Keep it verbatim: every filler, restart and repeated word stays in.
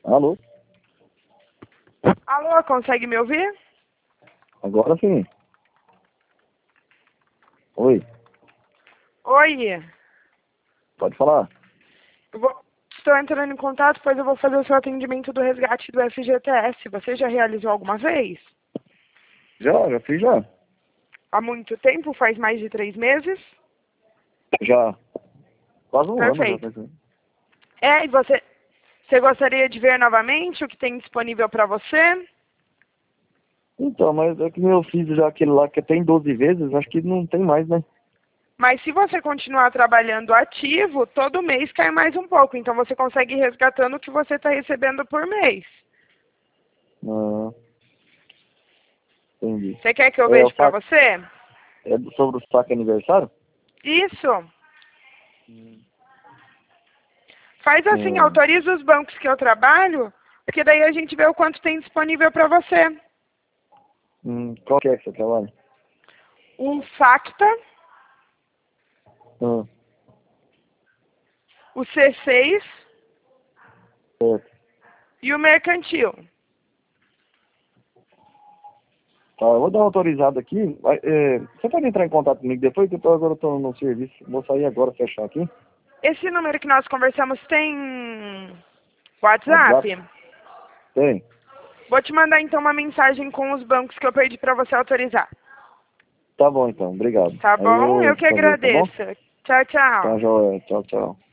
Alô? Alô, consegue me ouvir? Agora sim. Oi, Oi. pode falar. Eu vou- Estou entrando em contato, pois eu vou fazer o seu atendimento do resgate do F G T S. Você já realizou alguma vez? Já, já fiz já. Há muito tempo? Faz mais de três meses? Já. Quase um ano já. Perfeito. faz- É, e você, você gostaria de ver novamente o que tem disponível para você? Então, mas é que eu fiz já aquele lá que tem doze vezes, acho que não tem mais, né? Mas se você continuar trabalhando ativo, todo mês cai mais um pouco. Então você consegue ir resgatando o que você está recebendo por mês. Ah, entendi. Você quer que eu É, o veja para saque, você? é do- sobre o saque aniversário? Isso. Faz assim, Hum, autoriza os bancos que eu trabalho, porque daí a gente vê o quanto tem disponível para você. hum, qual que é que você trabalha? O Facta, Hum, o C seis certo. e o Mercantil. Tá, eu vou dar uma autorizada aqui. Vai, é, você pode entrar em contato comigo depois, que eu tô, agora eu tô no serviço. Vou sair agora, fechar aqui. Esse número que nós conversamos tem WhatsApp? WhatsApp? Tem. Vou te mandar então uma mensagem com os bancos que eu perdi para você autorizar. Tá bom então, obrigado. Tá Aí bom? eu Eu que te aviso, tá bom? agradeço. Tchau, Tá, tchau. joia. Tchau, tchau.